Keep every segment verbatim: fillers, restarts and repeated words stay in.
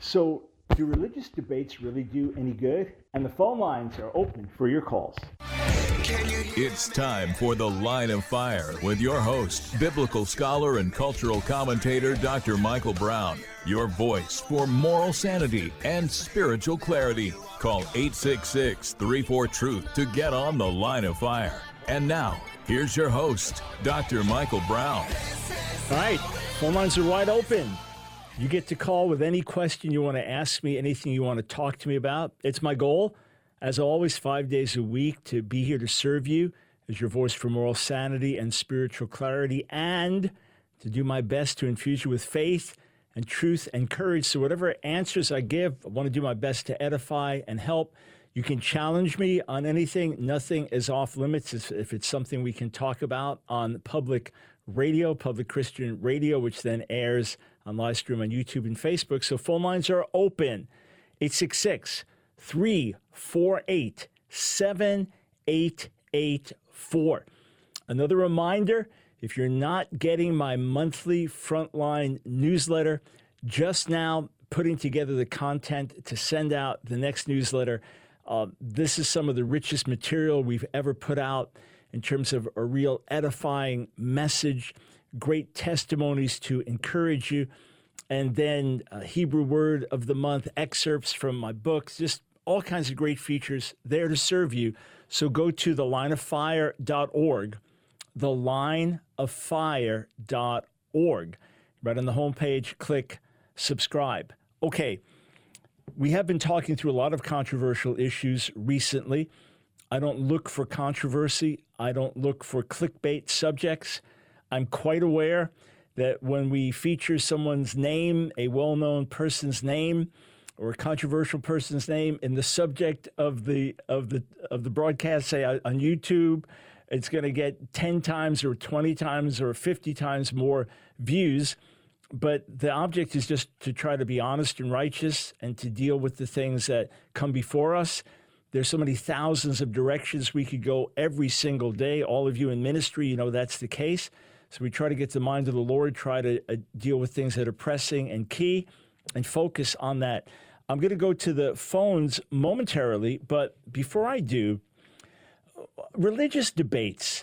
So, do religious debates really do any good? And the phone lines are open for your calls. It's time for The Line of Fire with your host, biblical scholar and cultural commentator, Doctor Michael Brown. Your voice for moral sanity and spiritual clarity. Call eight six six, three four, truth to get on The Line of Fire. And now, here's your host, Doctor Michael Brown. All right, phone lines are wide open. You get to call with any question you want to ask me, anything you want to talk to me about. It's my goal, as always, five days a week to be here to serve you as your voice for moral sanity and spiritual clarity, and to do my best to infuse you with faith and truth and courage. So whatever answers I give, I want to do my best to edify and help. You can challenge me on anything. Nothing is off limits if it's something we can talk about on public radio, public Christian radio, which then airs on live stream on YouTube and Facebook. So phone lines are open. eight six six, three four eight, seven eight eight four. Another reminder, if you're not getting my monthly Frontline newsletter, just now putting together the content to send out the next newsletter. Uh, this is some of the richest material we've ever put out in terms of a real edifying message, great testimonies to encourage you, and then a Hebrew word of the month, excerpts from my books, just all kinds of great features there to serve you. So go to the line of fire dot org, the line of fire dot org. Right on the homepage, click subscribe. Okay, we have been talking through a lot of controversial issues recently. I don't look for controversy. I don't look for clickbait subjects. I'm quite aware that when we feature someone's name, a well-known person's name, or a controversial person's name in the subject of the of the of the broadcast, say on YouTube, it's going to get ten times or twenty times or fifty times more views. But the object is just to try to be honest and righteous and to deal with the things that come before us. There's so many thousands of directions we could go every single day. All of you in ministry, you know that's the case. So we try to get to the mind of the Lord, try to uh, deal with things that are pressing and key, and focus on that. I'm going to go to the phones momentarily, but before I do, religious debates,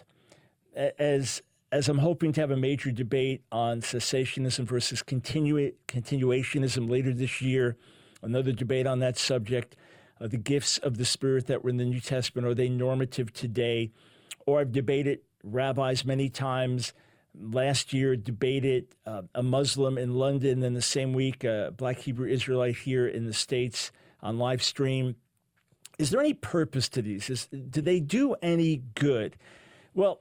as as I'm hoping to have a major debate on cessationism versus continua- continuationism later this year, another debate on that subject, uh, the gifts of the Spirit that were in the New Testament, are they normative today? Or I've debated rabbis many times. Last year, debated uh, a Muslim in London, and the same week, a Black Hebrew Israelite here in the States on live stream. Is there any purpose to these? Is, do they do any good? Well,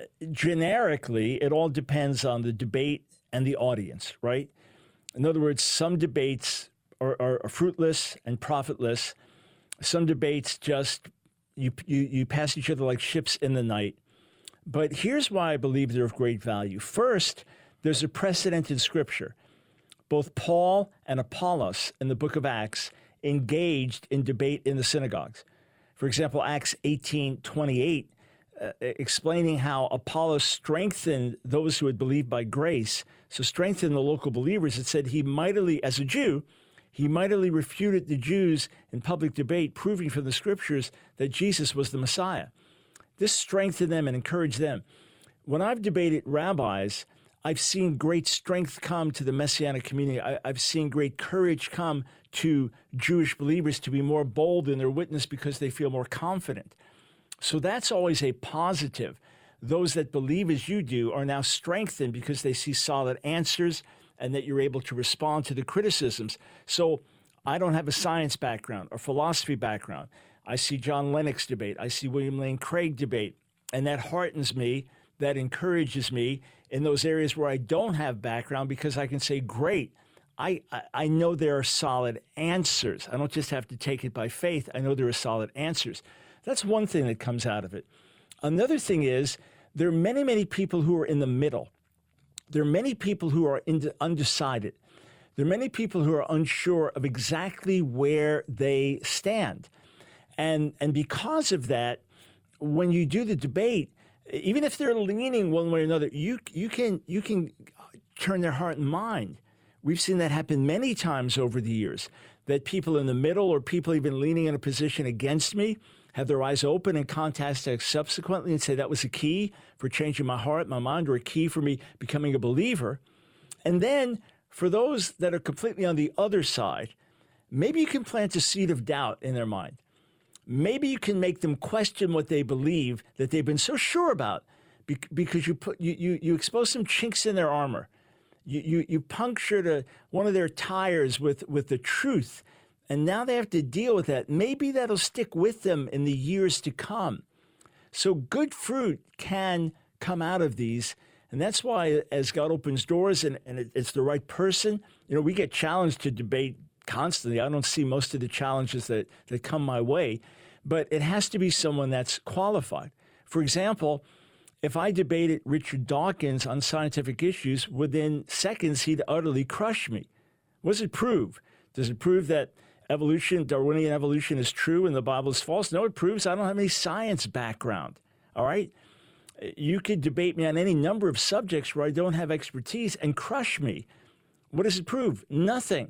generically, it all depends on the debate and the audience, right? In other words, some debates are, are, are fruitless and profitless. Some debates just, you, you, you pass each other like ships in the night. But here's why I believe they're of great value. First, there's a precedent in Scripture. Both Paul and Apollos in the book of Acts engaged in debate in the synagogues. For example, Acts eighteen twenty-eight, uh, explaining how Apollos strengthened those who had believed by grace. So strengthened the local believers. It said he mightily, as a Jew, he mightily refuted the Jews in public debate, proving from the Scriptures that Jesus was the Messiah. This strengthened them and encouraged them. When I've debated rabbis, I've seen great strength come to the Messianic community. I, I've seen great courage come to Jewish believers to be more bold in their witness because they feel more confident. So that's always a positive. Those that believe as you do are now strengthened because they see solid answers and that you're able to respond to the criticisms. So I don't have a science background or philosophy background. I see John Lennox debate. I see William Lane Craig debate. And that heartens me, that encourages me in those areas where I don't have background, because I can say, great, I, I, I know there are solid answers. I don't just have to take it by faith. I know there are solid answers. That's one thing that comes out of it. Another thing is there are many, many people who are in the middle. There are many people who are in, undecided. There are many people who are unsure of exactly where they stand. And and because of that, when you do the debate, even if they're leaning one way or another, you you can you can turn their heart and mind We've seen that happen many times over the years, that people in the middle or people even leaning in a position against me have their eyes open and contact us subsequently and say that was a key for changing my heart, my mind, or a key for me becoming a believer. And then for those that are completely on the other side, maybe you can plant a seed of doubt in their mind. Maybe you can make them question what they believe that they've been so sure about because you put you you, you expose some chinks in their armor. You, you, you punctured a, one of their tires with, with the truth, and now they have to deal with that. Maybe that'll stick with them in the years to come. So good fruit can come out of these, and that's why as God opens doors and, and it, it's the right person, you know, we get challenged to debate constantly. I don't see most of the challenges that, that come my way, but it has to be someone that's qualified. For example, if I debated Richard Dawkins on scientific issues, within seconds, he'd utterly crush me. What does it prove? Does it prove that evolution, Darwinian evolution is true and the Bible is false? No, it proves I don't have any science background, all right? You could debate me on any number of subjects where I don't have expertise and crush me. What does it prove? Nothing.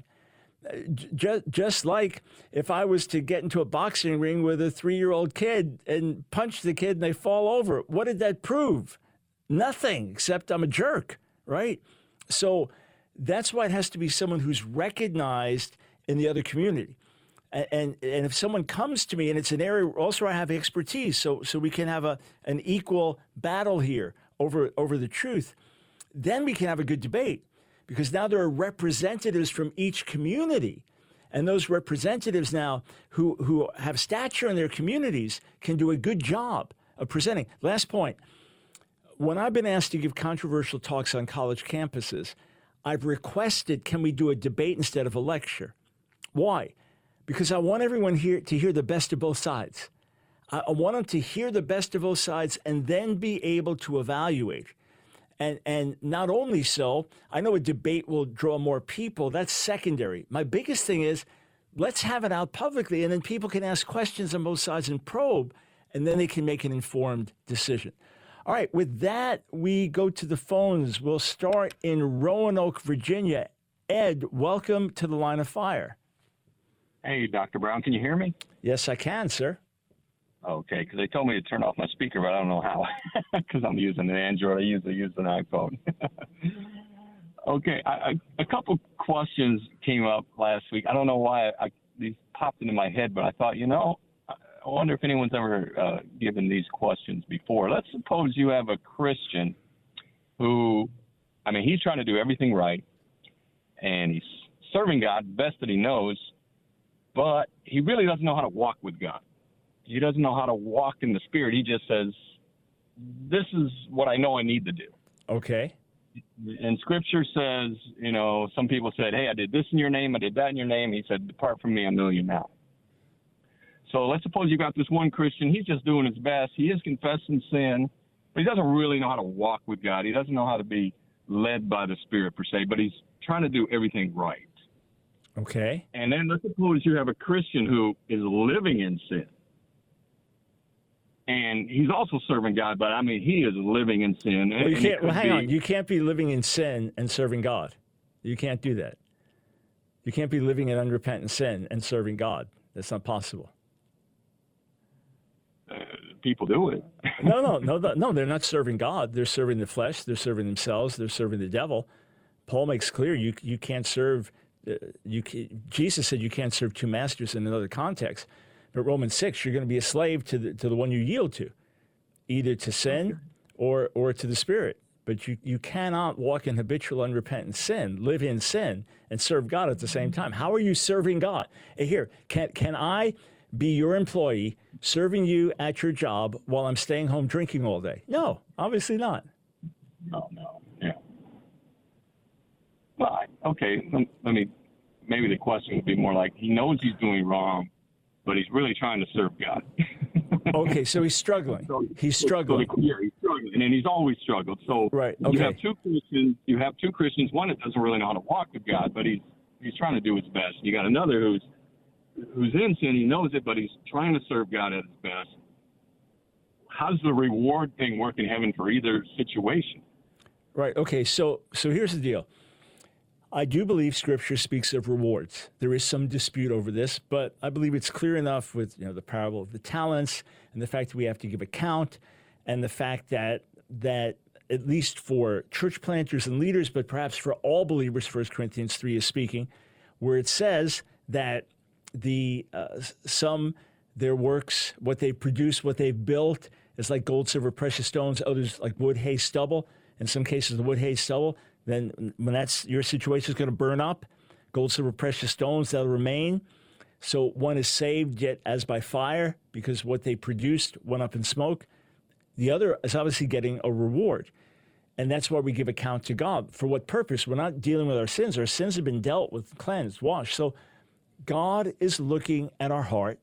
Just, just like if I was to get into a boxing ring with a three-year-old kid and punch the kid and they fall over, what did that prove? Nothing, except I'm a jerk, right? So that's why it has to be someone who's recognized in the other community. And, and, and if someone comes to me, and it's an area also where I have expertise, so, so we can have a, an equal battle here over, over the truth, then we can have a good debate. Because now there are representatives from each community. And those representatives now who, who have stature in their communities can do a good job of presenting. Last point, when I've been asked to give controversial talks on college campuses, I've requested, can we do a debate instead of a lecture? Why? Because I want everyone here to hear the best of both sides. I want them to hear the best of both sides and then be able to evaluate. And and not only so, I know a debate will draw more people. That's secondary. My biggest thing is, let's have it out publicly, and then people can ask questions on both sides and probe, and then they can make an informed decision. All right, with that, we go to the phones. We'll start in Roanoke, Virginia. Ed, welcome to the Line of Fire. Hey, Doctor Brown, can you hear me? Yes, I can, sir. Okay, because they told me to turn off my speaker, but I don't know how, because I'm using an Android. I usually use an iPhone. Okay, I, I, a couple questions came up last week. I don't know why I, these popped into my head, but I thought, you know, I wonder if anyone's ever uh, given these questions before. Let's suppose you have a Christian who, I mean, he's trying to do everything right, and he's serving God best that he knows, but he really doesn't know how to walk with God. He doesn't know how to walk in the Spirit. He just says, this is what I know I need to do. Okay. And Scripture says, you know, some people said, hey, I did this in your name, I did that in your name. He said, depart from me, I know you now. So let's suppose you got this one Christian. He's just doing his best. He is confessing sin, but he doesn't really know how to walk with God. He doesn't know how to be led by the Spirit, per se, but he's trying to do everything right. Okay. And then let's suppose you have a Christian who is living in sin. And he's also serving God, but I mean, he is living in sin. Well, you can't, well hang be, on. You can't be living in sin and serving God. You can't do that. You can't be living in unrepentant sin and serving God. That's not possible. Uh, people do it. no, no, no, no. They're not serving God. They're serving the flesh. They're serving themselves. They're serving the devil. Paul makes clear you you can't serve. Uh, you can, Jesus said you can't serve two masters in another context. But Romans six, you're going to be a slave to the to the one you yield to, either to sin or or to the Spirit. But you, you cannot walk in habitual unrepentant sin, live in sin, and serve God at the same time. How are you serving God? Here, can can I be your employee, serving you at your job while I'm staying home drinking all day? No, obviously not. No, no, yeah. Well, I, okay, let, let me, maybe the question would be more like, he knows he's doing wrong, but he's really trying to serve God. Okay, so he's struggling. So, he's struggling. So, yeah, he's struggling, and he's always struggled. So right. Okay. you have two Christians. You have two Christians. One that doesn't really know how to walk with God, but he's he's trying to do his best. You got another who's who's in sin. He knows it, but he's trying to serve God at his best. How's the reward thing work in heaven for either situation? Right. Okay. So so here's the deal. I do believe Scripture speaks of rewards. There is some dispute over this, but I believe it's clear enough with, you know, the parable of the talents and the fact that we have to give account, and the fact that that at least for church planters and leaders, but perhaps for all believers, First Corinthians three is speaking, where it says that the uh, some their works, what they produce, what they've built, is like gold, silver, precious stones. Others like wood, hay, stubble. In some cases, the wood, hay, stubble. Then when that's your situation is going to burn up, gold, silver, precious stones that'll remain. So one is saved yet as by fire because what they produced went up in smoke. The other is obviously getting a reward. And that's why we give account to God. For what purpose? We're not dealing with our sins. Our sins have been dealt with, cleansed, washed. So God is looking at our heart.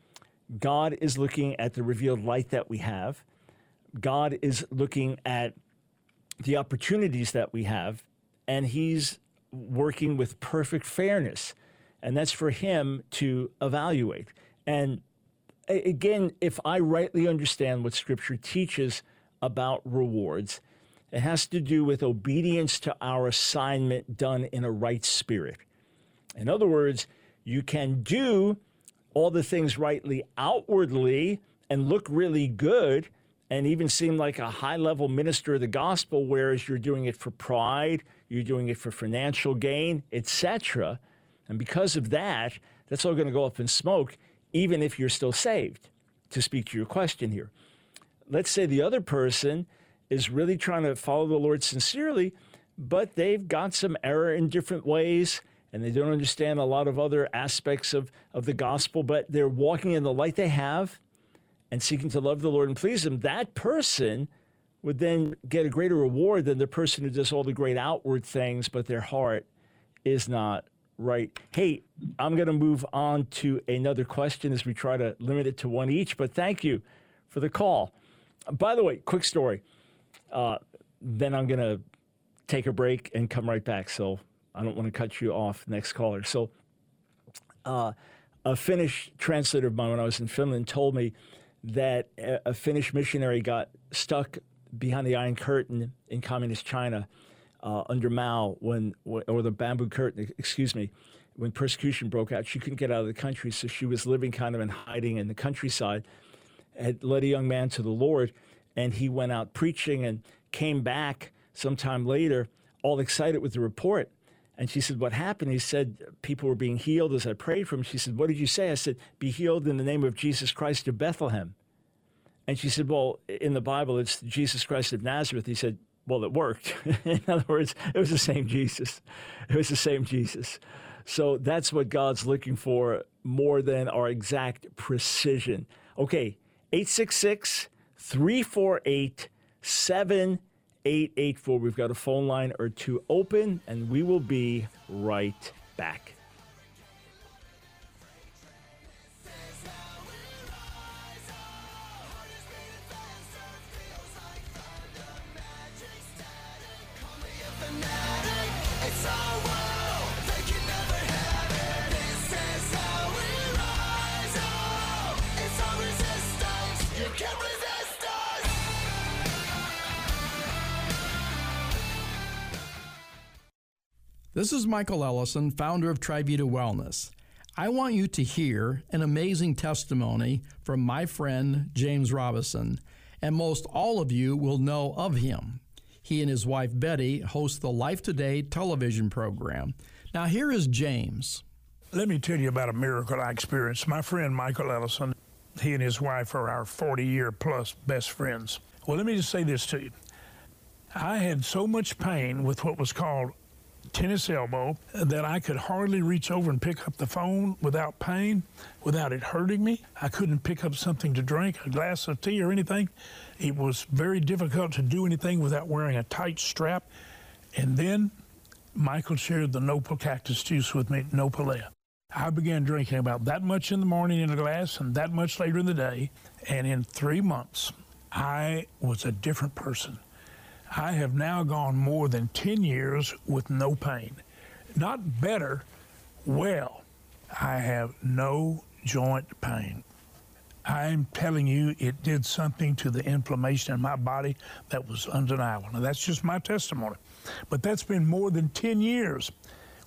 God is looking at the revealed light that we have. God is looking at the opportunities that we have, and he's working with perfect fairness. And that's for him to evaluate. And again, if I rightly understand what Scripture teaches about rewards, it has to do with obedience to our assignment done in a right spirit. In other words, you can do all the things rightly outwardly and look really good and even seem like a high-level minister of the gospel, whereas you're doing it for pride, you're doing it for financial gain, et cetera. And because of that, that's all going to go up in smoke, even if you're still saved, to speak to your question here. Let's say the other person is really trying to follow the Lord sincerely, but they've got some error in different ways, and they don't understand a lot of other aspects of, of the gospel, but they're walking in the light they have and seeking to love the Lord and please him. That person would then get a greater reward than the person who does all the great outward things, but their heart is not right. Hey, I'm going to move on to another question as we try to limit it to one each, but thank you for the call. By the way, quick story. Uh, then I'm going to take a break and come right back, so I don't want to cut you off, next caller. So uh, a Finnish translator of mine when I was in Finland told me that a Finnish missionary got stuck behind the Iron Curtain in communist China uh, under Mao, when, or the Bamboo Curtain, excuse me, when persecution broke out. She couldn't get out of the country, so she was living kind of in hiding in the countryside, had led a young man to the Lord, and he went out preaching and came back sometime later all excited with the report. And she said, what happened? He said, people were being healed as I prayed for them. She said, what did you say? I said, be healed in the name of Jesus Christ of Bethlehem. And she said, well, in the Bible, it's Jesus Christ of Nazareth. He said, well, it worked. In other words, it was the same Jesus. It was the same Jesus. So that's what God's looking for more than our exact precision. Okay, eight six six, three four eight, seven eight eight four. We've got a phone line or two open, and we will be right back. This is Michael Ellison, founder of Trivita Wellness. I want you to hear an amazing testimony from my friend James Robison, and most all of you will know of him. He and his wife Betty host the Life Today television program. Now here is James. Let me tell you about a miracle I experienced. My friend Michael Ellison, he and his wife are our forty-year plus best friends. Well, let me just say this to you. I had so much pain with what was called tennis elbow that I could hardly reach over and pick up the phone without pain, without it hurting me. I couldn't pick up something to drink, a glass of tea or anything. It was very difficult to do anything without wearing a tight strap. And then Michael shared the Nopal cactus juice with me, Nopalea. I began drinking about that much in the morning in a glass and that much later in the day. And in three months, I was a different person. I have now gone more than ten years with no pain. Not better, well, I have no joint pain. I'm telling you, it did something to the inflammation in my body that was undeniable. Now, that's just my testimony. But that's been more than ten years.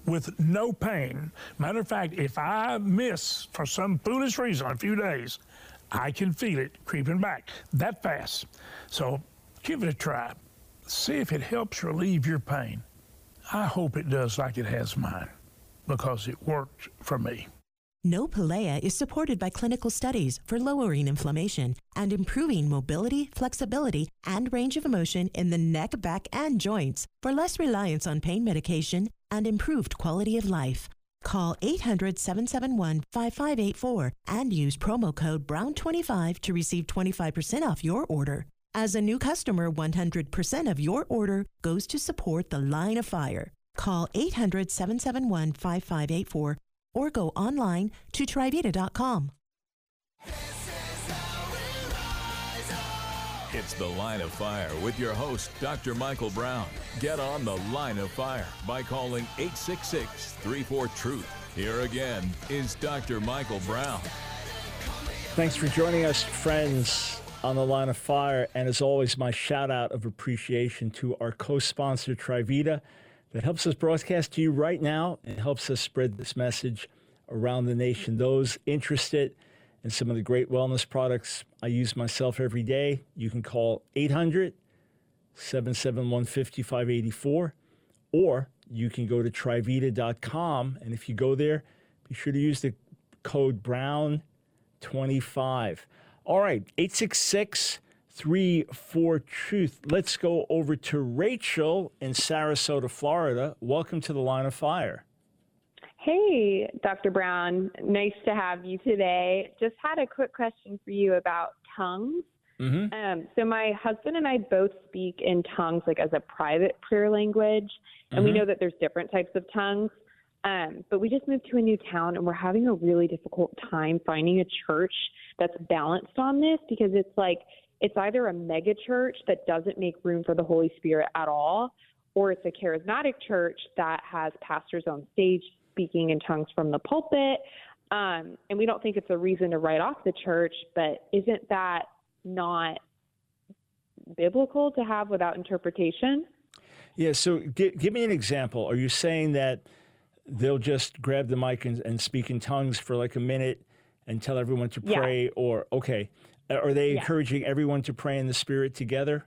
with no pain. Matter of fact, if I miss for some foolish reason a few days, I can feel it creeping back that fast. So give it a try. See if it helps relieve your pain. I hope it does like it has mine, because it worked for me. Nopalea is supported by clinical studies for lowering inflammation and improving mobility, flexibility, and range of motion in the neck, back, and joints for less reliance on pain medication and improved quality of life. Call eight hundred, seven seven one, five five eight four and use promo code brown twenty-five to receive twenty-five percent off your order. As a new customer, one hundred percent of your order goes to support the Line of Fire. Call eight hundred, seven seven one, five five eight four or go online to trivita dot com. It's The Line of Fire with your host, Doctor Michael Brown. Get on The Line of Fire by calling eight six six, three four, truth. Here again is Doctor Michael Brown. Thanks for joining us, friends, on The Line of Fire. And as always, my shout out of appreciation to our co-sponsor, Trivita, that helps us broadcast to you right now and helps us spread this message around the nation. Those interested in some of the great wellness products I use myself every day, you can call eight hundred, seven seven one, five five eight four, or you can go to trivita dot com. And if you go there, be sure to use the code brown twenty-five. All right, eight six six, three four, truth. Let's go over to Rachel in Sarasota, Florida. Welcome to The Line of Fire. Hey, Doctor Brown. Nice to have you today. Just had a quick question for you about tongues. Mm-hmm. Um, so my husband and I both speak in tongues, like as a private prayer language, and Mm-hmm. we know that there's different types of tongues. Um, but we just moved to a new town, and we're having a really difficult time finding a church that's balanced on this, because it's like it's either a mega church that doesn't make room for the Holy Spirit at all, or it's a charismatic church that has pastors on stage speaking in tongues from the pulpit. Um, and we don't think it's a reason to write off the church, but isn't that not biblical to have without interpretation? Yeah, so g- give me an example. Are you saying that they'll just grab the mic and, and speak in tongues for like a minute and tell everyone to pray? Yeah. Or, okay, are they yeah. encouraging everyone to pray in the Spirit together?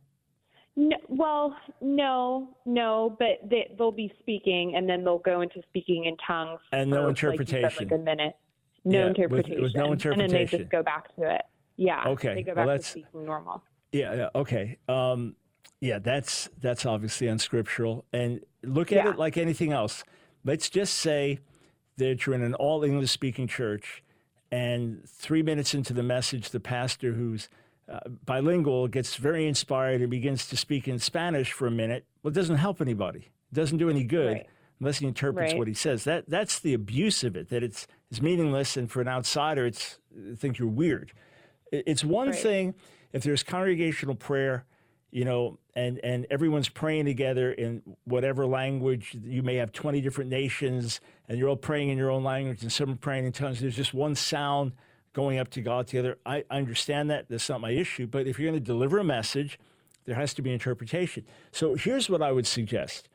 No, well, no, no, but they, they'll be speaking, and then they'll go into speaking in tongues. And for, no interpretation. Like, you said, like a minute. No yeah, interpretation. With, with no interpretation. And then they just go back to it. Yeah. Okay. They go well, back that's, to speaking normal. Yeah, yeah, okay. Um, yeah, that's that's obviously unscriptural. And look at yeah. it like anything else. Let's just say that you're in an all-English speaking church, and three minutes into the message, the pastor who's uh, bilingual gets very inspired and begins to speak in Spanish for a minute. Well, it doesn't help anybody. It doesn't do any good right. unless he interprets right. what he says. That That's the abuse of it, that it's, it's meaningless, and for an outsider, it's I think you're weird. It's one right. thing if there's congregational prayer, you know, and, and everyone's praying together in whatever language. You may have twenty different nations, and you're all praying in your own language, and some are praying in tongues. There's just one sound going up to God together. I, I understand that. That's not my issue. But if you're going to deliver a message, there has to be interpretation. So here's what I would suggest.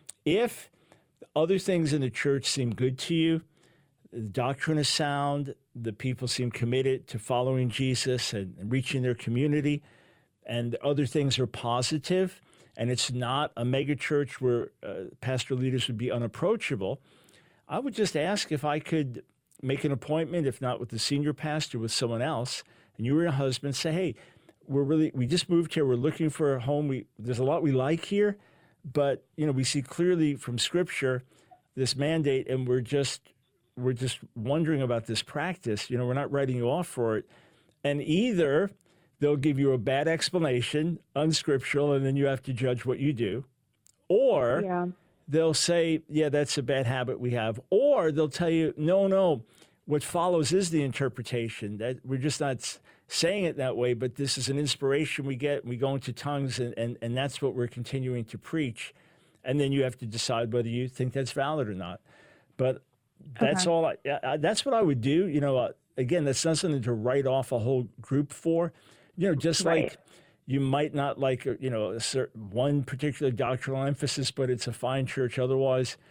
If other things in the church seem good to you, the doctrine is sound, the people seem committed to following Jesus and, and reaching their community, and other things are positive, and it's not a mega church where uh, pastor leaders would be unapproachable, I would just ask if I could make an appointment, if not with the senior pastor, with someone else, and you were a husband, say, hey, we're really, we just moved here, we're looking for a home, we, there's a lot we like here, but, you know, we see clearly from Scripture this mandate, and we're just, we're just wondering about this practice, you know, we're not writing you off for it, and either they'll give you a bad explanation, unscriptural, and then you have to judge what you do. Or yeah. they'll say, yeah, that's a bad habit we have. Or they'll tell you, no, no, what follows is the interpretation. That we're just not saying it that way, but this is an inspiration we get. We go into tongues, and, and, and that's what we're continuing to preach. And then you have to decide whether you think that's valid or not. But that's okay. all. I, I, that's what I would do. You know, uh, again, that's not something to write off a whole group for. You know, just right. like you might not like, you know, a certain, one particular doctrinal emphasis, but it's a fine church otherwise.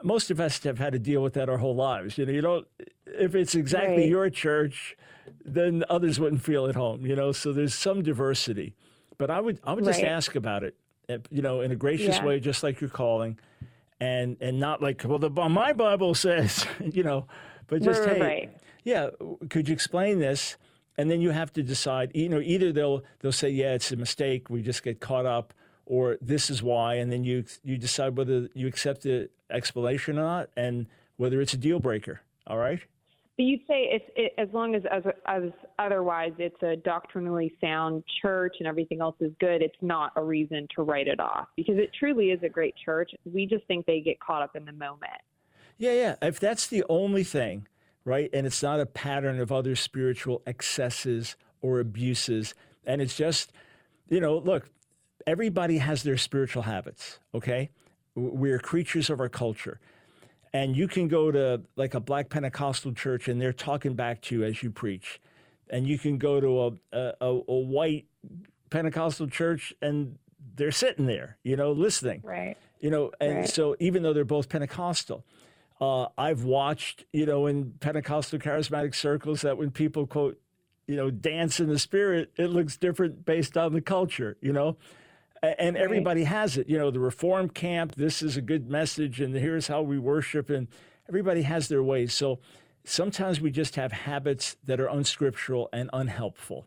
most of us have had to deal with that our whole lives. You know, you don't, if it's exactly Right. your church, then others wouldn't feel at home, you know, so there's some diversity. But I would, I would just Right. ask about it, eh, you know, in a gracious Yeah. way, just like you're calling, and, and not like, well, the, my Bible says, you know, but just, Right, hey, right. yeah, could you explain this? And then you have to decide, you know, either they'll they'll say, yeah, it's a mistake, we just get caught up, or this is why, and then you you decide whether you accept the explanation or not, and whether it's a deal breaker. All right? But you'd say it's it, as long as, as as otherwise it's a doctrinally sound church and everything else is good, it's not a reason to write it off, because it truly is a great church. We just think they get caught up in the moment. Yeah, yeah. If that's the only thing, right, and it's not a pattern of other spiritual excesses or abuses, and it's just, you know, look, everybody has their spiritual habits, okay? We're creatures of our culture. And you can go to like a Black Pentecostal church and they're talking back to you as you preach. And you can go to a, a, a white Pentecostal church and they're sitting there, you know, listening. Right. You know, and Right. so even though they're both Pentecostal, uh, I've watched, you know, in Pentecostal charismatic circles that when people quote, you know, dance in the spirit, it looks different based on the culture, you know, A- and Right. everybody has it. You know, the Reformed camp, this is a good message, and here's how we worship, and everybody has their ways. So sometimes we just have habits that are unscriptural and unhelpful.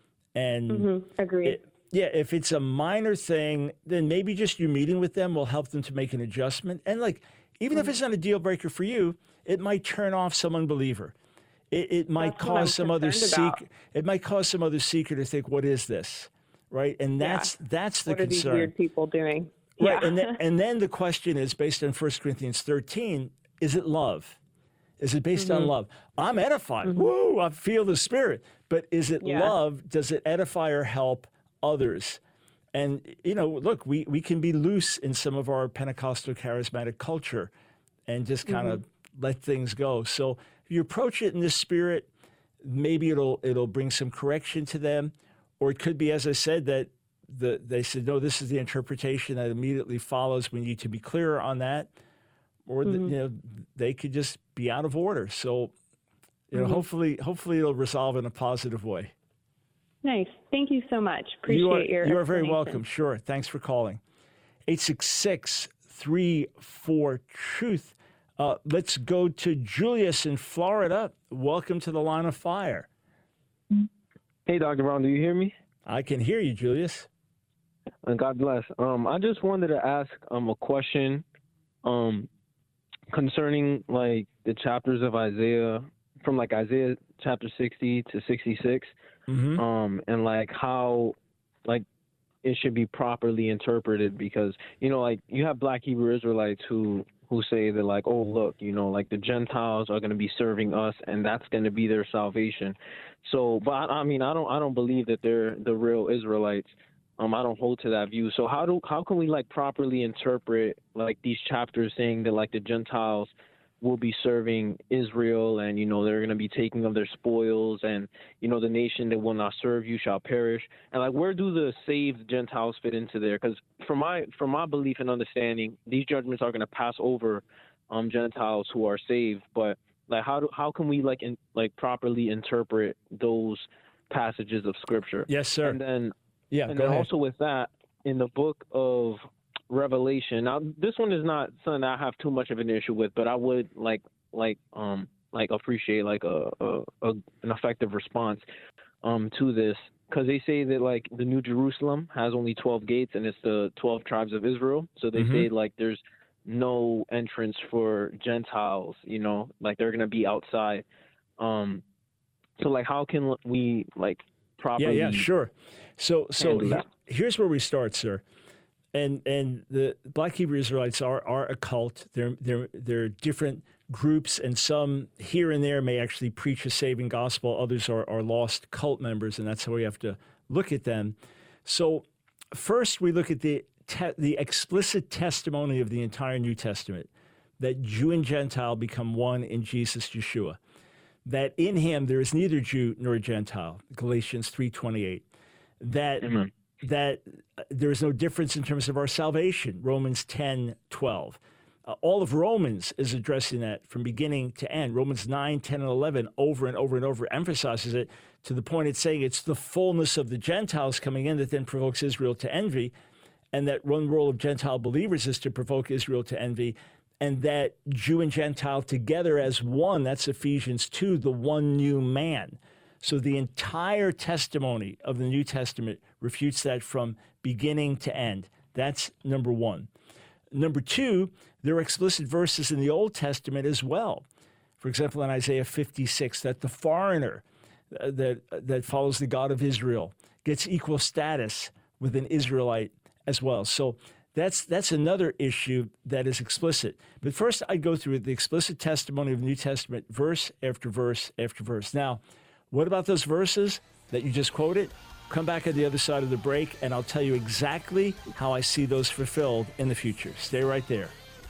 And Mm-hmm. Agreed. it- yeah, if it's a minor thing, then maybe just you meeting with them will help them to make an adjustment. And like, even if it's not a deal breaker for you, it might turn off some unbeliever. It, it might That's what I'm cause some other concerned about. seeker. It might cause some other seeker to think, "What is this?" Right? And Yeah. that's that's the what are these concern. weird people doing? Right. Yeah. And then, and then the question is based on First Corinthians thirteen: Is it love? Is it based Mm-hmm. on love? I'm edified. Woo! I feel the Spirit. But is it Yeah. love? Does it edify or help others? And, you know, look, we, we can be loose in some of our Pentecostal charismatic culture and just kind of Mm-hmm. let things go. So if you approach it in this spirit, maybe it'll it'll bring some correction to them. Or it could be, as I said, that the they said, no, this is the interpretation that immediately follows. We need to be clearer on that. Or, the, you know, they could just be out of order. So, you know, hopefully hopefully it'll resolve in a positive way. Nice. Thank you so much. Appreciate You are, your you are very explanation. welcome. Sure. Thanks for calling. eight six six, three four, truth. Uh, let's go to Julius in Florida. Welcome to the Line of Fire. Hey, Doctor Brown, do you hear me? I can hear you, Julius. And God bless. Um, I just wanted to ask um a question, um, concerning like the chapters of Isaiah, from like Isaiah chapter sixty to sixty-six, Mm-hmm. um, and like how, like, it should be properly interpreted, because you know, like, you have Black Hebrew Israelites who who say that, like, oh, look, you know, like the Gentiles are going to be serving us, and that's going to be their salvation. So, but I, I mean, I don't, I don't believe that they're the real Israelites. Um, I don't hold to that view. So how do, how can we like properly interpret like these chapters saying that like the Gentiles will be serving Israel, and you know they're going to be taking of their spoils, and you know the nation that will not serve you shall perish, and like where do the saved Gentiles fit into there? Because from my from my belief and understanding, these judgments are going to pass over um Gentiles who are saved, but like how do how can we like in, like properly interpret those passages of scripture? Yes, sir. And then yeah, and go then ahead. also with that, in the book of Revelation. Now, this one is not something I have too much of an issue with, but I would like like um like appreciate like a, a, a an effective response um to this, because they say that like the New Jerusalem has only twelve gates and it's the twelve tribes of Israel. So they Mhm. say like there's no entrance for Gentiles, you know, like they're gonna be outside. Um, so like how can we like properly? Yeah, yeah, sure. So, so handle he- that? here's where we start, sir. And and the Black Hebrew Israelites are are a cult. They're they're they're different groups, and some here and there may actually preach a saving gospel. Others are are lost cult members, and that's how we have to look at them. So, first we look at the te- the explicit testimony of the entire New Testament that Jew and Gentile become one in Jesus Yeshua. That in him there is neither Jew nor Gentile, Galatians three twenty-eight. That Amen. that there is no difference in terms of our salvation, Romans ten twelve. Uh, all of Romans is addressing that from beginning to end. Romans nine, ten, and eleven over and over and over emphasizes it to the point it's saying it's the fullness of the Gentiles coming in that then provokes Israel to envy, and that one role of Gentile believers is to provoke Israel to envy, and that Jew and Gentile together as one, that's Ephesians two, the one new man. So the entire testimony of the New Testament refutes that from beginning to end. That's number one. Number two, there are explicit verses in the Old Testament as well. For example, in Isaiah fifty-six, that the foreigner uh, that, uh, that follows the God of Israel gets equal status with an Israelite as well. So that's that's another issue that is explicit. But first, I'd go through the explicit testimony of the New Testament, verse after verse after verse. Now, what about those verses that you just quoted? Come back at the other side of the break, and I'll tell you exactly how I see those fulfilled in the future. Stay right there.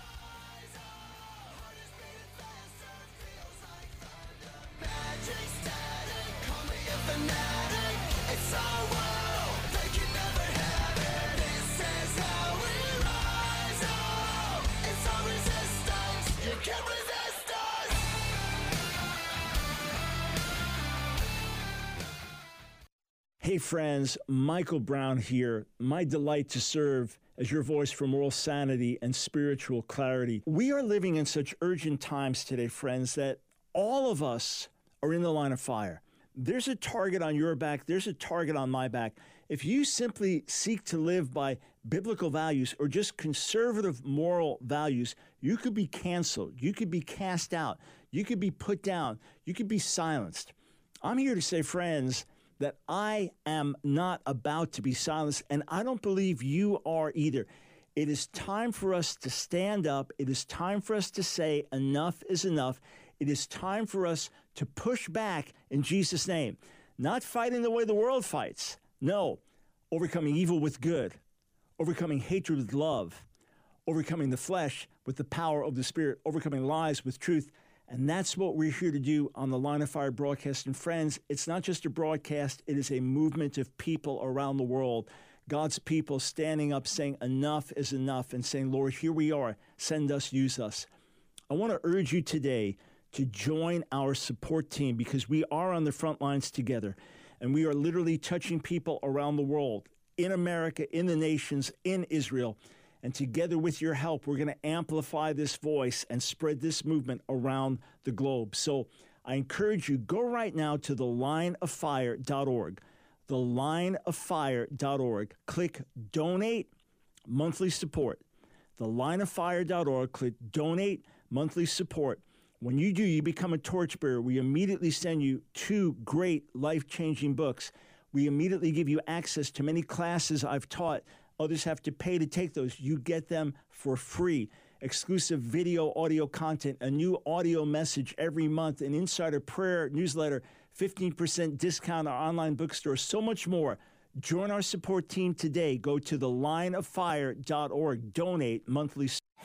Hey friends, Michael Brown here. My delight to serve as your voice for moral sanity and spiritual clarity. We are living in such urgent times today, friends, that all of us are in the line of fire. There's a target on your back. There's a target on my back. If you simply seek to live by biblical values or just conservative moral values, you could be canceled. You could be cast out. You could be put down. You could be silenced. I'm here to say, friends, that I am not about to be silenced, and I don't believe you are either. It is time for us to stand up. It is time for us to say enough is enough. It is time for us to push back in Jesus' name. Not fighting the way the world fights. No, overcoming evil with good, overcoming hatred with love, overcoming the flesh with the power of the Spirit, overcoming lies with truth. And that's what we're here to do on the Line of Fire broadcast. And friends, it's not just a broadcast, it is a movement of people around the world. God's people standing up saying enough is enough and saying, Lord, here we are, send us, use us. I want to urge you today to join our support team because we are on the front lines together. And we are literally touching people around the world, in America, in the nations, in Israel. And together with your help, we're going to amplify this voice and spread this movement around the globe. So I encourage you, go right now to the line of fire dot org, the line of fire dot org. Click Donate Monthly Support. the line of fire dot org. Click Donate Monthly Support. When you do, you become a torchbearer. We immediately send you two great life-changing books. We immediately give you access to many classes I've taught. Others have to pay to take those. You get them for free. Exclusive video, audio content, a new audio message every month, an insider prayer newsletter, fifteen percent discount on our online bookstore, so much more. Join our support team today. Go to the line of fire dot org. Donate monthly.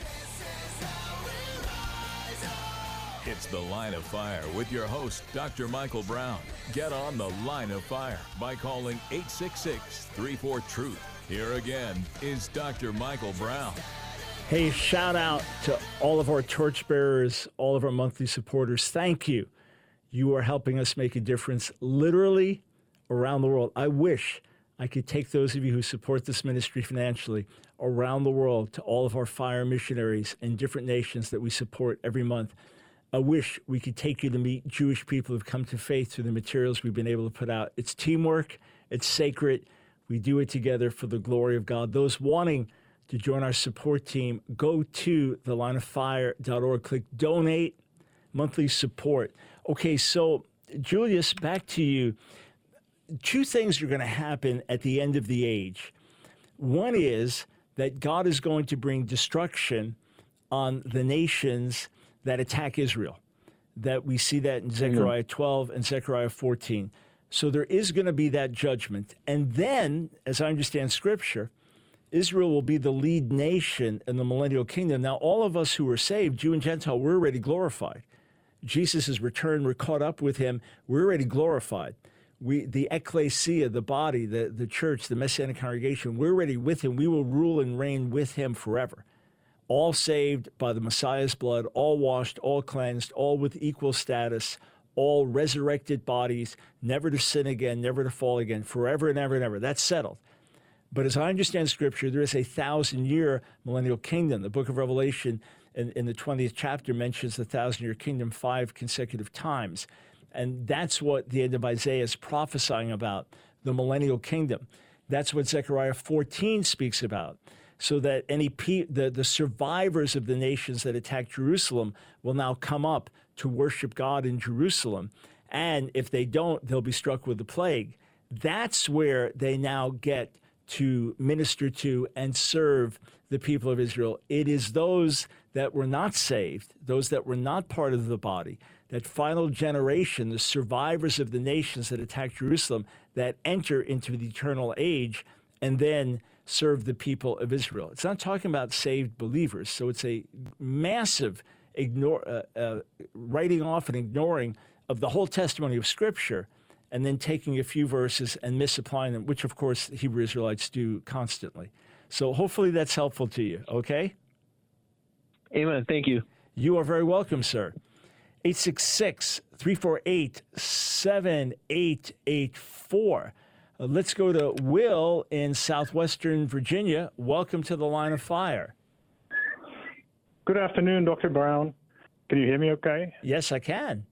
It's The Line of Fire with your host, Doctor Michael Brown. Get on The Line of Fire by calling eight six six, three four, truth. Here again is Doctor Michael Brown. Hey, shout out to all of our torchbearers, all of our monthly supporters. Thank you. You are helping us make a difference literally around the world. I wish I could take those of you who support this ministry financially around the world to all of our fire missionaries in different nations that we support every month. I wish we could take you to meet Jewish people who've come to faith through the materials we've been able to put out. It's teamwork. It's sacred. We do it together for the glory of God. Those wanting to join our support team, go to the line of fire dot org. Click Donate Monthly Support. Okay, so Julius, back to you. Two things are going to happen at the end of the age. One is that God is going to bring destruction on the nations that attack Israel. That we see that in Zechariah twelve and Zechariah fourteen. So there is going to be that judgment. And then, as I understand Scripture, Israel will be the lead nation in the millennial kingdom. Now, all of us who are saved, Jew and Gentile, we're already glorified. Jesus has returned. We're caught up with him. We're already glorified. We, the ecclesia, the body, the, the church, the Messianic congregation, we're already with him. We will rule and reign with him forever. all saved by the Messiah's blood, all washed, all cleansed, all with equal status, all resurrected bodies, never to sin again, never to fall again, forever and ever and ever. That's settled. But as I understand Scripture, there is a thousand-year millennial kingdom. The book of Revelation in, in the twentieth chapter mentions the thousand-year kingdom five consecutive times. And that's what the end of Isaiah is prophesying about, the millennial kingdom. That's what Zechariah fourteen speaks about, so that any pe- the, the survivors of the nations that attack Jerusalem will now come up to worship God in Jerusalem. And if they don't, they'll be struck with the plague. That's where they now get to minister to and serve the people of Israel. It is those that were not saved, those that were not part of the body, that final generation, the survivors of the nations that attack Jerusalem, that enter into the eternal age and then serve the people of Israel. It's not talking about saved believers. So it's a massive ignore, uh, uh, writing off and ignoring of the whole testimony of Scripture, and then taking a few verses and misapplying them, which, of course, Hebrew Israelites do constantly. So hopefully that's helpful to you, okay? Amen. Thank you. You are very welcome, sir. eight six six, three four eight, seven eight eight four. Uh, let's go to Will in southwestern Virginia. Welcome to the Line of Fire. Good afternoon, Doctor Brown. Can you hear me okay? Yes, I can.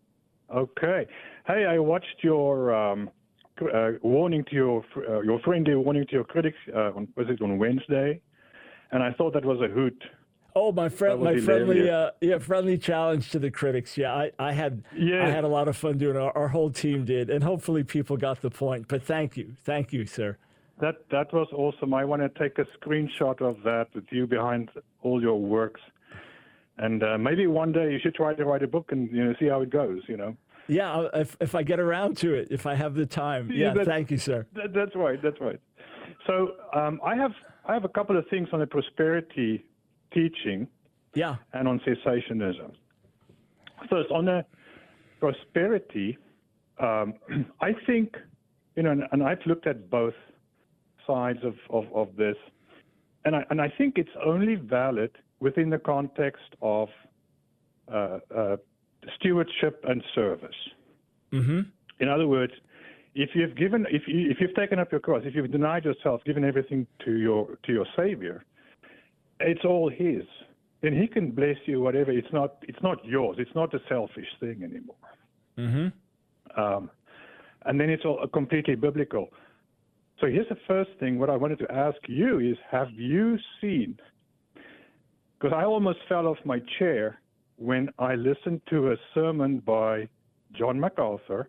Okay. Hey, I watched your um, uh, warning to your uh, your friendly warning to your critics. Uh, on, was it on Wednesday? And I thought that was a hoot. Oh, my friend, my friendly, uh, yeah, friendly challenge to the critics. Yeah, I, I had, yeah. I had a lot of fun doing it. Our, our whole team did, and hopefully people got the point. But thank you, thank you, sir. That that was awesome. I want to take a screenshot of that with you behind all your works, and uh, maybe one day you should try to write a book and you know see how it goes. You know. Yeah, if if I get around to it, if I have the time. Yeah, yeah thank you, sir. That, that's right. That's right. So um, I have I have a couple of things on the prosperity teaching. Yeah. And on cessationism. First, on the prosperity, um, I think, you know, and, and I've looked at both sides of, of, of this, and I and I think it's only valid within the context of uh, uh, stewardship and service. Mm-hmm. In other words, if you've given, if you if you've taken up your cross, if you've denied yourself, given everything to your to your Savior, it's all His. Then He can bless you, whatever. It's not. It's not yours. It's not a selfish thing anymore. Mm-hmm. Um, and then it's all completely biblical. So here's the first thing. What I wanted to ask you is: have you seen? Because I almost fell off my chair when I listened to a sermon by John MacArthur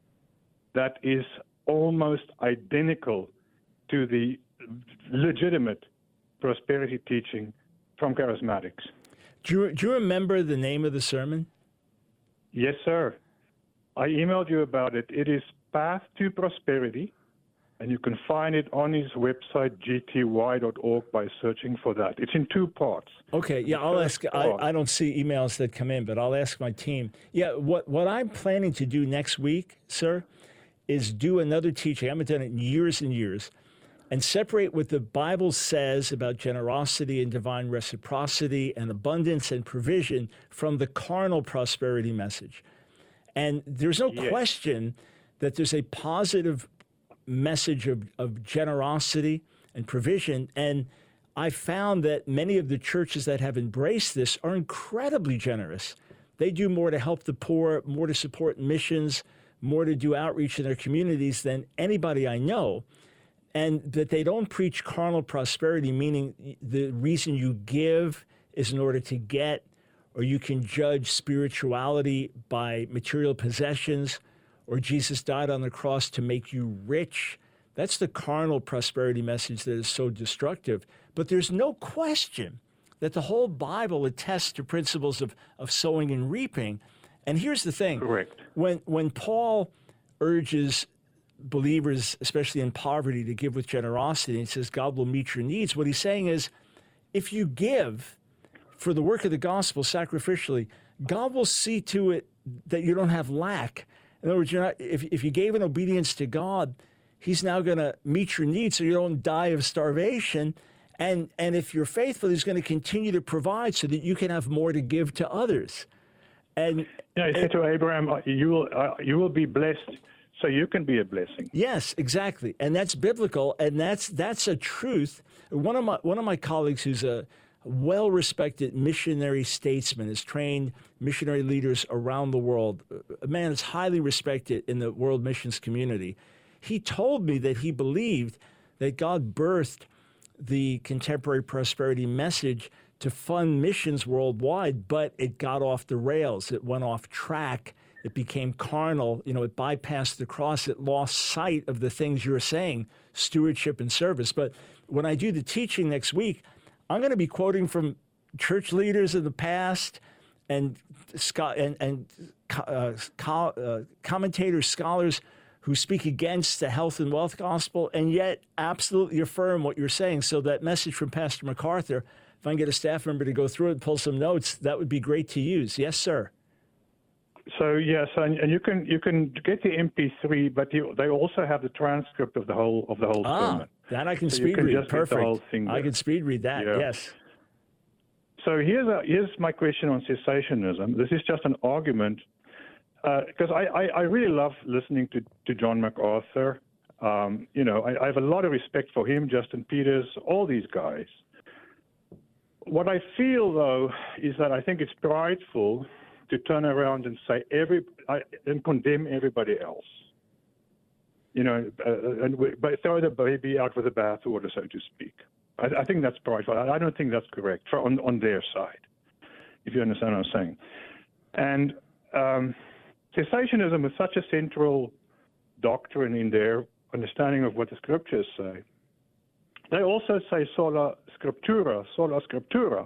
that is almost identical to the legitimate prosperity teaching from charismatics. Do you, do you remember the name of the sermon? Yes, sir. I emailed you about it. It is Path to Prosperity, and you can find it on his website, g t y dot org, by searching for that. It's in two parts. Okay, yeah, I'll ask. I, I don't see emails that come in, but I'll ask my team. Yeah, what, what I'm planning to do next week, sir, is do another teaching. I haven't done it in years and years. And separate what the Bible says about generosity and divine reciprocity and abundance and provision from the carnal prosperity message. And there's no yes. question that there's a positive message of, of generosity and provision. And I found that many of the churches that have embraced this are incredibly generous. They do more to help the poor, more to support missions, more to do outreach in their communities than anybody I know. And that they don't preach carnal prosperity, meaning the reason you give is in order to get, or you can judge spirituality by material possessions, or Jesus died on the cross to make you rich. That's the carnal prosperity message that is so destructive. But there's no question that the whole Bible attests to principles of, of sowing and reaping. And here's the thing. Correct. When, when Paul urges believers, especially in poverty, to give with generosity, and he says God will meet your needs, what he's saying is, if you give for the work of the gospel sacrificially, God will see to it that you don't have lack. In other words, you're not, if, if you gave in obedience to God, He's now going to meet your needs so you don't die of starvation. And and if you're faithful, he's going to continue to provide so that you can have more to give to others. And yeah, he said to Abraham, you will, uh, you will be blessed so you can be a blessing. Yes, exactly. And that's biblical, and that's that's a truth. One of my one of my colleagues who's a well-respected missionary statesman, has trained missionary leaders around the world. A man is highly respected in the world missions community. He told me that he believed that God birthed the contemporary prosperity message to fund missions worldwide, but it got off the rails. It went off track. It became carnal. You know, it bypassed the cross. It lost sight of the things you're saying, stewardship and service. But when I do the teaching next week, I'm going to be quoting from church leaders of the past and and, and uh, uh, commentators, scholars who speak against the health and wealth gospel and yet absolutely affirm what you're saying. So that message from Pastor MacArthur, if I can get a staff member to go through it and pull some notes, that would be great to use. Yes, sir. So yes, and, and you can you can get the M P three, but you, they also have the transcript of the whole of the whole ah, sermon. That I can so speed can read. Just Perfect. The whole thing I can speed read that. Yeah. Yes. So here's a, here's my question on cessationism. This is just an argument because uh, I, I, I really love listening to, to John MacArthur. Um, you know, I, I have a lot of respect for him, Justin Peters, all these guys. What I feel, though, is that I think it's prideful to turn around and say every I, and condemn everybody else. You know, uh, and we, but throw the baby out with the bathwater, so to speak. I, I think that's prideful. I, I don't think that's correct for, on on their side, if you understand what I'm saying. And um, cessationism is such a central doctrine in their understanding of what the scriptures say. They also say sola scriptura, sola scriptura.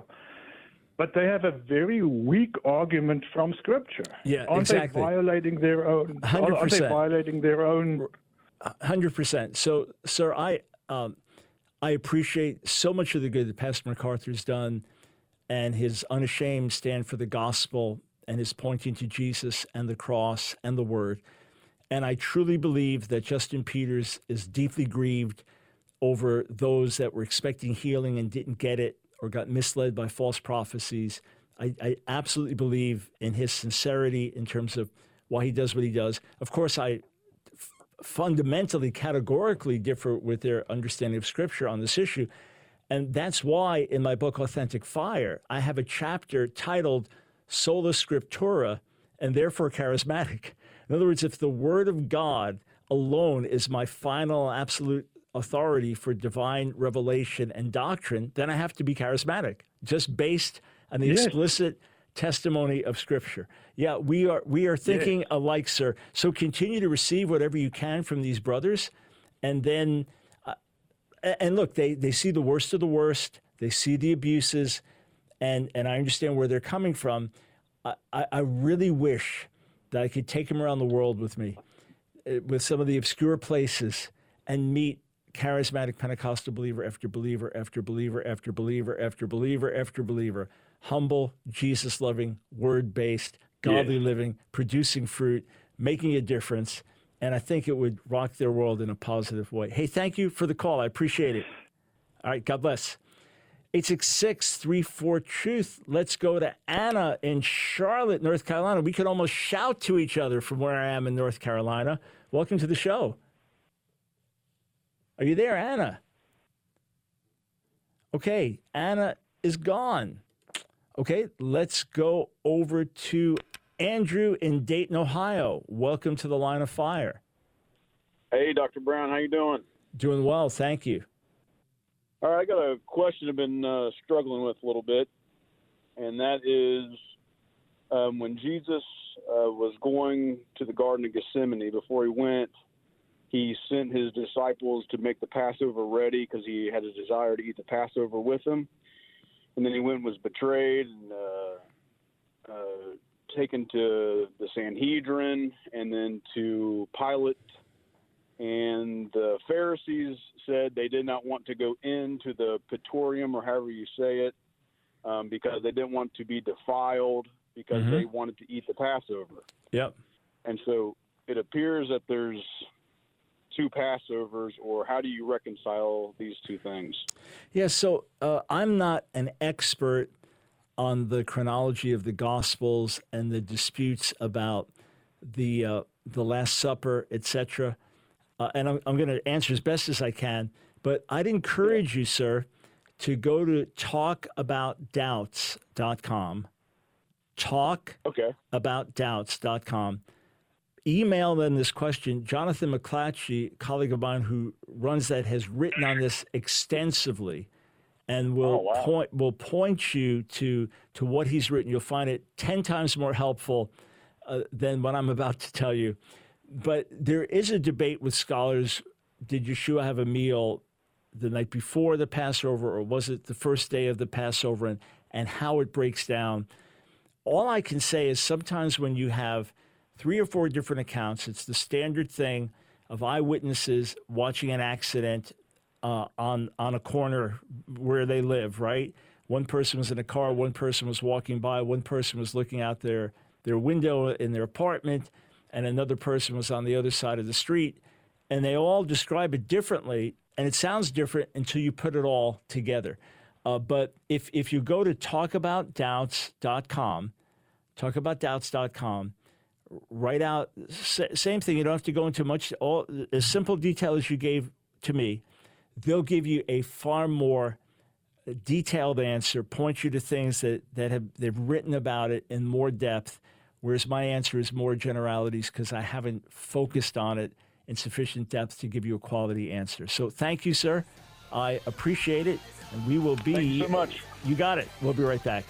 But they have a very weak argument from Scripture. Yeah, aren't exactly. They violating their own? one hundred percent. Aren't they violating their own? one hundred percent. So, sir, I um, I appreciate so much of the good that Pastor MacArthur's done, and his unashamed stand for the gospel, and his pointing to Jesus and the cross and the Word. And I truly believe that Justin Peters is deeply grieved over those that were expecting healing and didn't get it, or got misled by false prophecies. I, I absolutely believe in his sincerity in terms of why he does what he does. Of course, I f- fundamentally, categorically differ with their understanding of Scripture on this issue. And that's why in my book, Authentic Fire, I have a chapter titled Sola Scriptura, and therefore charismatic. In other words, if the Word of God alone is my final absolute authority for divine revelation and doctrine, then I have to be charismatic, just based on the yes. explicit testimony of Scripture. Yeah, we are we are thinking yes. alike, sir. So continue to receive whatever you can from these brothers, and then, uh, and look, they they see the worst of the worst. They see the abuses, and and I understand where they're coming from. I, I, I really wish that I could take them around the world with me, uh, with some of the obscure places, and meet charismatic Pentecostal believer after believer after believer after believer after believer after believer, humble, Jesus-loving, word-based, godly yes. living, producing fruit, making a difference, and I think it would rock their world in a positive way. Hey, thank you for the call. I appreciate it. All right, God bless. eight six six, three four, truth. Let's go to Anna in Charlotte, North Carolina. We could almost shout to each other from where I am in North Carolina. Welcome to the show. Are you there, Anna? Okay, Anna is gone. Okay, let's go over to Andrew in Dayton, Ohio. Welcome to the Line of Fire. Hey, Doctor Brown, how you doing? Doing well, thank you. All right, I got a question I've been uh, struggling with a little bit, and that is um, when Jesus uh, was going to the Garden of Gethsemane, before he went, he sent his disciples to make the Passover ready because he had a desire to eat the Passover with them. And then he went and was betrayed and uh, uh, taken to the Sanhedrin and then to Pilate. And the Pharisees said they did not want to go into the Praetorium, or however you say it, um, because they didn't want to be defiled because mm-hmm. they wanted to eat the Passover. Yep. And so it appears that there's two Passovers, or how do you reconcile these two things? Yeah, so uh, I'm not an expert on the chronology of the Gospels and the disputes about the uh, the Last Supper, et cetera. Uh, and I'm, I'm going to answer as best as I can. But I'd encourage you, sir, to go to talk about doubts dot com. talk about doubts dot com. Email them this question. Jonathan McClatchy, a colleague of mine who runs that, has written on this extensively and will oh, wow. point will point you to, to what he's written. You'll find it ten times more helpful uh, than what I'm about to tell you. But there is a debate with scholars. Did Yeshua have a meal the night before the Passover, or was it the first day of the Passover, and, and how it breaks down? All I can say is sometimes when you have three or four different accounts, it's the standard thing of eyewitnesses watching an accident uh, on on a corner where they live, right? One person was in a car, one person was walking by, one person was looking out their, their window in their apartment, and another person was on the other side of the street. And they all describe it differently, and it sounds different until you put it all together. Uh, but if, if you go to talk about doubts dot com, talk about doubts dot com, write out, same thing, you don't have to go into much, all as simple detail as you gave to me. They'll give you a far more detailed answer, point you to things that, that have they've written about it in more depth, whereas my answer is more generalities because I haven't focused on it in sufficient depth to give you a quality answer. So thank you, sir. I appreciate it, and we will be... Thank you so much. You got it. We'll be right back.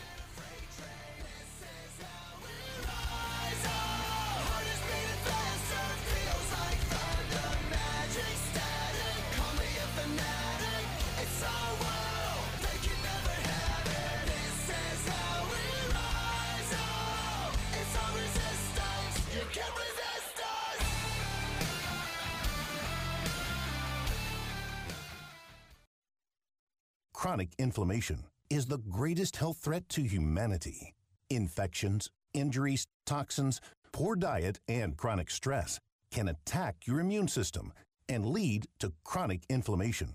Chronic inflammation is the greatest health threat to humanity. Infections, injuries, toxins, poor diet, and chronic stress can attack your immune system and lead to chronic inflammation.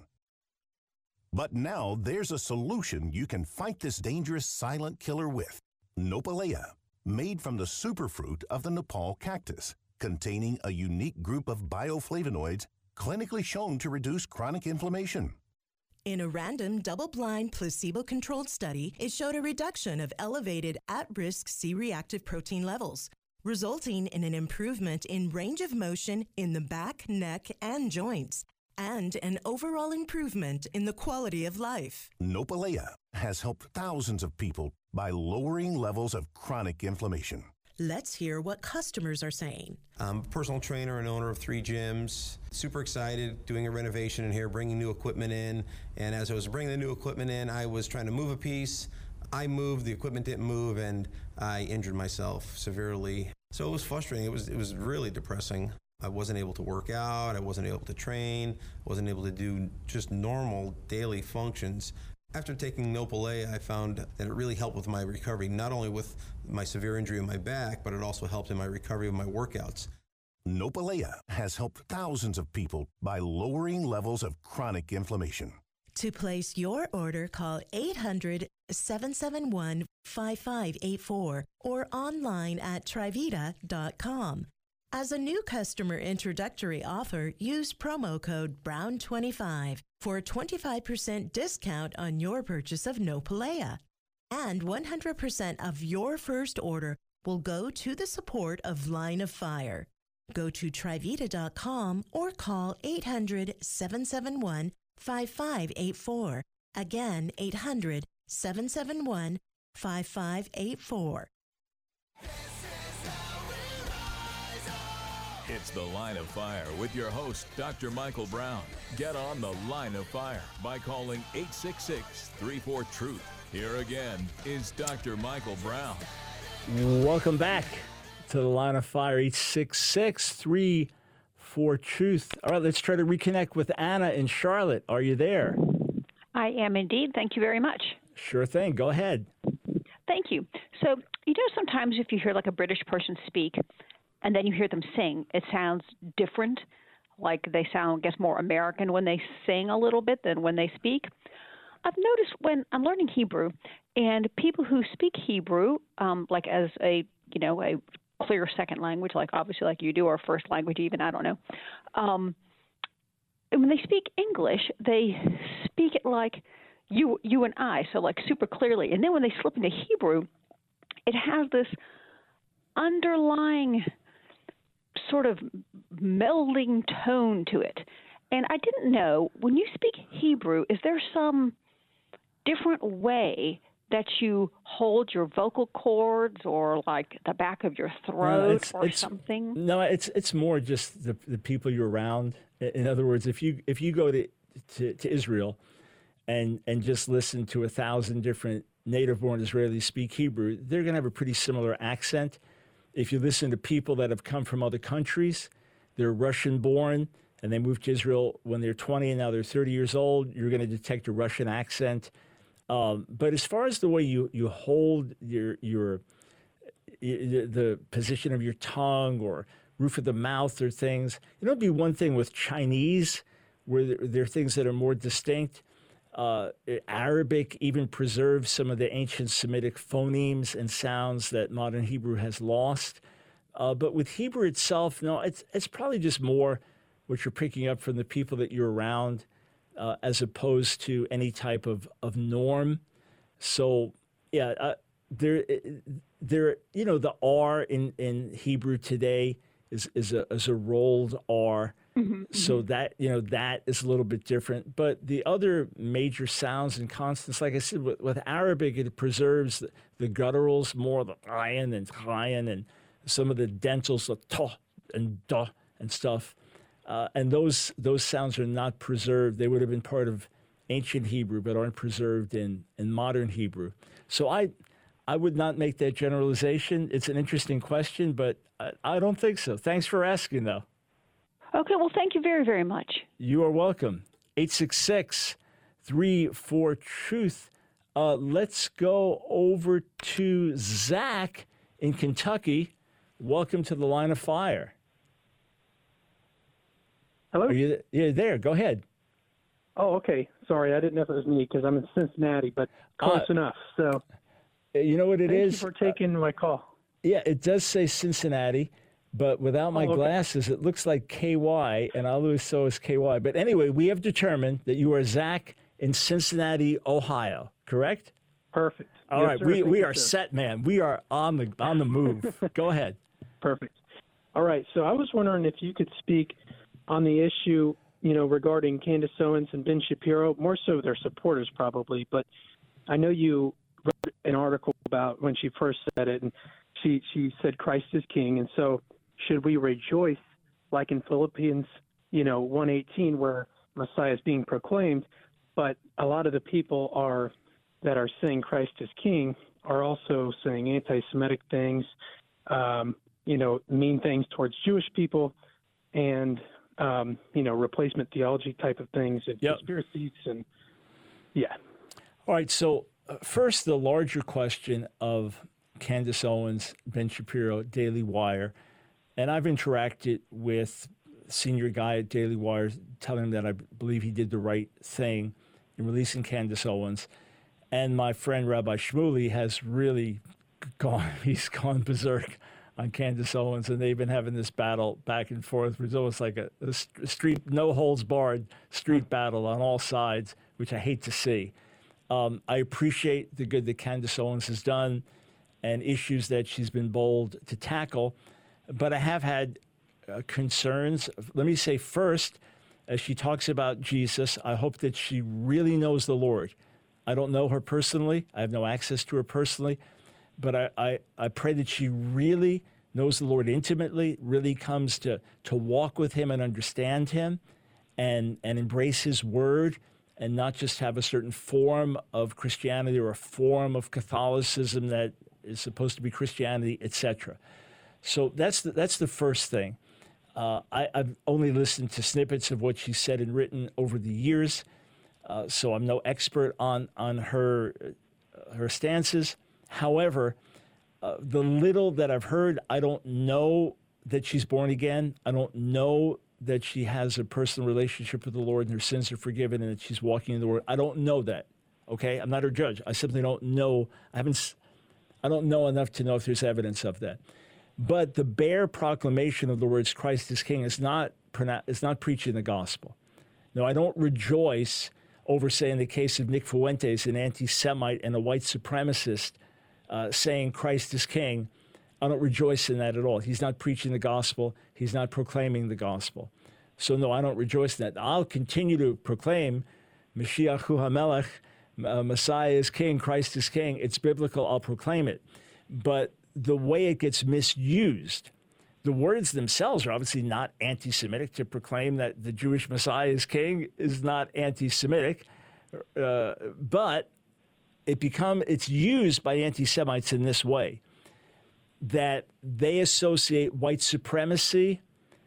But now there's a solution you can fight this dangerous silent killer with. Nopalea, made from the superfruit of the Nepal cactus, containing a unique group of bioflavonoids clinically shown to reduce chronic inflammation. In a random, double-blind, placebo-controlled study, it showed a reduction of elevated at-risk C-reactive protein levels, resulting in an improvement in range of motion in the back, neck, and joints, and an overall improvement in the quality of life. Nopalea has helped thousands of people by lowering levels of chronic inflammation. Let's hear what customers are saying. I'm a personal trainer and owner of three gyms. Super excited doing a renovation in here, bringing new equipment in. And as I was bringing the new equipment in, I was trying to move a piece. I moved, the equipment didn't move, and I injured myself severely. So it was frustrating. It was, it was really depressing. I wasn't able to work out. I wasn't able to train. I wasn't able to do just normal daily functions. After taking Nopalea, I found that it really helped with my recovery, not only with my severe injury in my back, but it also helped in my recovery of my workouts. Nopalea has helped thousands of people by lowering levels of chronic inflammation. To place your order, call eight hundred, seven seven one, five five eight four or online at trivita dot com. As a new customer introductory offer, use promo code brown twenty-five for a twenty-five percent discount on your purchase of Nopalea. And one hundred percent of your first order will go to the support of Line of Fire. Go to trivita dot com or call eight hundred, seven seven one, five five eight four. Again, eight hundred, seven seven one, five five eight four. It's The Line of Fire with your host, Doctor Michael Brown. Get on The Line of Fire by calling eight six six, three four, truth. Here again is Doctor Michael Brown. Welcome back to The Line of Fire, eight six six, three four, truth. All right, let's try to reconnect with Anna in Charlotte. Are you there? I am indeed. Thank you very much. Sure thing. Go ahead. Thank you. So, you know, sometimes if you hear like a British person speak, and then you hear them sing, it sounds different. like they sound, I guess, more American when they sing a little bit than when they speak. I've noticed when I'm learning Hebrew, and people who speak Hebrew, um, like as a, you know, a clear second language, like obviously like you do, or first language even, I don't know. Um, and when they speak English, they speak it like you, you and I, so like super clearly. And then when they slip into Hebrew, it has this underlying sort of melding tone to it. And I didn't know, when you speak Hebrew, is there some different way that you hold your vocal cords, or like the back of your throat, no, it's, or it's, something? No, it's it's more just the the people you're around. In other words, if you if you go to to, to Israel and and just listen to a thousand different native-born Israelis speak Hebrew, they're going to have a pretty similar accent. If you listen to people that have come from other countries, they're Russian-born, and they moved to Israel when they're twenty and now they're thirty years old, you're going to detect a Russian accent. Um, but as far as the way you, you hold your your the position of your tongue or roof of the mouth or things, it'll be one thing with Chinese, where there, there are things that are more distinct. Uh, Arabic even preserves some of the ancient Semitic phonemes and sounds that modern Hebrew has lost. Uh, but with Hebrew itself, no, it's it's probably just more what you're picking up from the people that you're around, uh, as opposed to any type of, of norm. So, yeah, uh, there, there, you know, the R in, in Hebrew today is is a is a rolled R. Mm-hmm, so mm-hmm. that, you know, that is a little bit different. But the other major sounds and consonants, like I said, with, with Arabic, it preserves the, the gutturals more, the ayin and chayin, and some of the dentals, the to and da and stuff. Uh, and those those sounds are not preserved. They would have been part of ancient Hebrew, but aren't preserved in, in modern Hebrew. So I I would not make that generalization. It's an interesting question, but I, I don't think so. Thanks for asking, though. Okay, well, thank you very, very much. You are welcome. eight six six, three four, truth. Uh, let's go over to Zach in Kentucky. Welcome to the Line of Fire. Hello? Are you yeah, there? Go ahead. Oh, okay. Sorry, I didn't know if it was me because I'm in Cincinnati, but close uh, enough. So, you know what it thank is? Thank you for taking uh, my call. Yeah, it does say Cincinnati, but without my oh, okay. glasses, it looks like K Y, and I always saw as K Y. But anyway, we have determined that you are Zach in Cincinnati, Ohio, correct? Perfect. All yes, right, sir. we, Thank we you, are sir. set, man. We are on the on the move. Go ahead. Perfect. All right, so I was wondering if you could speak on the issue, you know, regarding Candace Owens and Ben Shapiro, more so their supporters probably, but I know you wrote an article about when she first said it, and she, she said Christ is king, and so should we rejoice like in Philippians, you know, one eighteen, where Messiah is being proclaimed, but a lot of the people are that are saying Christ is king are also saying anti-Semitic things, um, you know, mean things towards Jewish people, and Um, you know, replacement theology type of things and yep. conspiracies and, yeah. All right, so uh, first, the larger question of Candace Owens, Ben Shapiro, Daily Wire, and I've interacted with senior guy at Daily Wire telling him that I believe he did the right thing in releasing Candace Owens, and my friend Rabbi Shmuley has really gone, he's gone berserk on Candace Owens, and they've been having this battle back and forth. It's almost like a, a street, no holds barred street battle on all sides, which I hate to see. Um, I appreciate the good that Candace Owens has done and issues that she's been bold to tackle, but I have had uh, concerns. Let me say first, as she talks about Jesus, I hope that she really knows the Lord. I don't know her personally. I have no access to her personally. But I, I, I pray that she really knows the Lord intimately, really comes to, to walk with him and understand him and, and embrace his word and not just have a certain form of Christianity or a form of Catholicism that is supposed to be Christianity, et cetera. So that's the, that's the first thing. Uh, I, I've only listened to snippets of what she's said and written over the years, uh, so I'm no expert on, on her, uh, her stances. However, uh, the little that I've heard, I don't know that she's born again. I don't know that she has a personal relationship with the Lord and her sins are forgiven and that she's walking in the Word. I don't know that, okay? I'm not her judge. I simply don't know. I haven't, I don't know enough to know if there's evidence of that. But the bare proclamation of the words Christ is King is not, is not preaching the gospel. No, I don't rejoice over, say, in the case of Nick Fuentes, an anti-Semite and a white supremacist, uh, saying Christ is King. I don't rejoice in that at all. He's not preaching the gospel. He's not proclaiming the gospel. So, no, I don't rejoice in that. I'll continue to proclaim Mashiach hu HaMelech, uh, Messiah is King, Christ is King. It's biblical. I'll proclaim it. But the way it gets misused, the words themselves are obviously not anti-Semitic. To proclaim that the Jewish Messiah is King is not anti-Semitic, uh, but it become it's used by anti-Semites in this way, that they associate white supremacy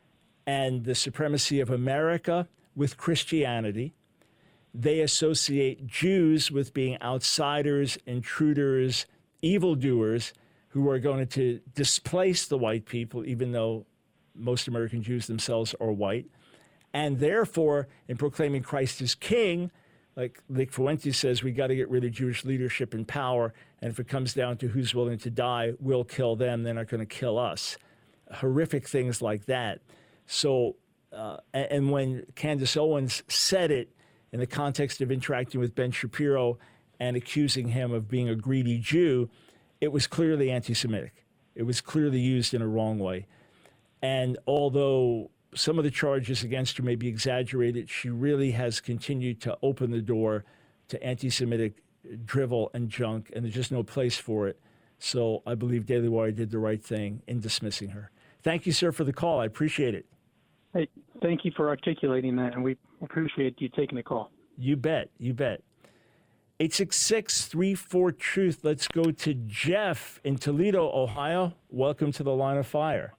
and the supremacy of America with Christianity. They associate Jews with being outsiders, intruders, evildoers, who are going to displace the white people, even though most American Jews themselves are white. And therefore, in proclaiming Christ as King, like Nick Fuentes says, we got to get rid of Jewish leadership and power. And if it comes down to who's willing to die, we'll kill them. They're not going to kill us. Horrific things like that. So, uh, and, and when Candace Owens said it in the context of interacting with Ben Shapiro and accusing him of being a greedy Jew, it was clearly anti-Semitic. It was clearly used in a wrong way. And although some of the charges against her may be exaggerated, she really has continued to open the door to anti-Semitic drivel and junk, and there's just no place for it. So I believe Daily Wire did the right thing in dismissing her. Thank you, sir, for the call. I appreciate it. Hey, thank you for articulating that, and we appreciate you taking the call. You bet. You bet. eight six six, three four, truth. Let's go to Jeff in Toledo, Ohio. Welcome to the Line of Fire.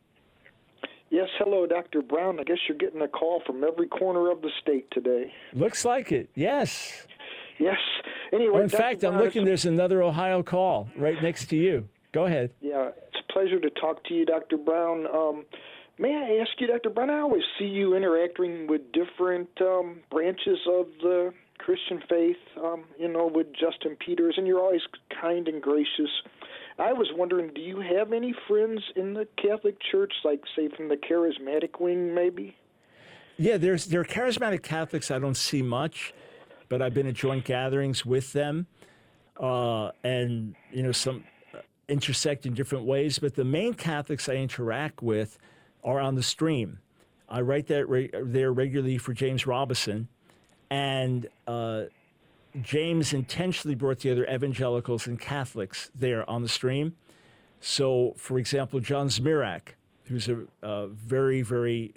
Yes, hello, Doctor Brown. I guess you're getting a call from every corner of the state today. Looks like it, yes. Yes. Anyway, well, in Doctor fact, Brown, I'm looking, there's another Ohio call right next to you. Go ahead. Yeah, it's a pleasure to talk to you, Doctor Brown. Um, may I ask you, Doctor Brown, I always see you interacting with different um, branches of the Christian faith, um, you know, with Justin Peters, and you're always kind and gracious. I was wondering, do you have any friends in the Catholic Church, like, say, from the charismatic wing, maybe? Yeah, there's there are charismatic Catholics I don't see much, but I've been at joint gatherings with them, uh, and, you know, some intersect in different ways. But the main Catholics I interact with are on the stream. I write that re- there regularly for James Robison, and uh, James intentionally brought together evangelicals and Catholics there on the stream. So, for example, John Zmirak, who's a, a very, very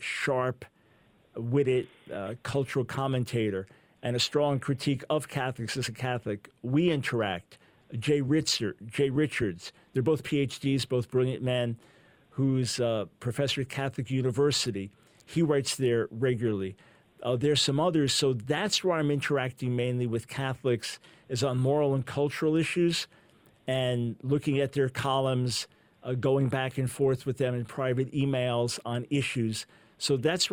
sharp-witted uh, cultural commentator and a strong critique of Catholics as a Catholic, we interact. Jay, Ritzer, Jay Richards, they're both P H Ds, both brilliant men, who's a professor at Catholic University. He writes there regularly. Uh, there's some others, so that's where I'm interacting mainly with Catholics, is on moral and cultural issues and looking at their columns, uh, going back and forth with them in private emails on issues. So that's